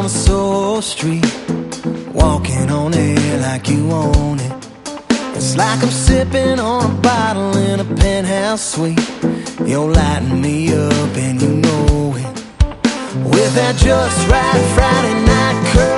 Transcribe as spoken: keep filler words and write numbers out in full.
the Soho Street, walking on air like you own it. It's like I'm sipping on a bottle in a penthouse suite. You're lighting me up and you know it, with that just right Friday night curl.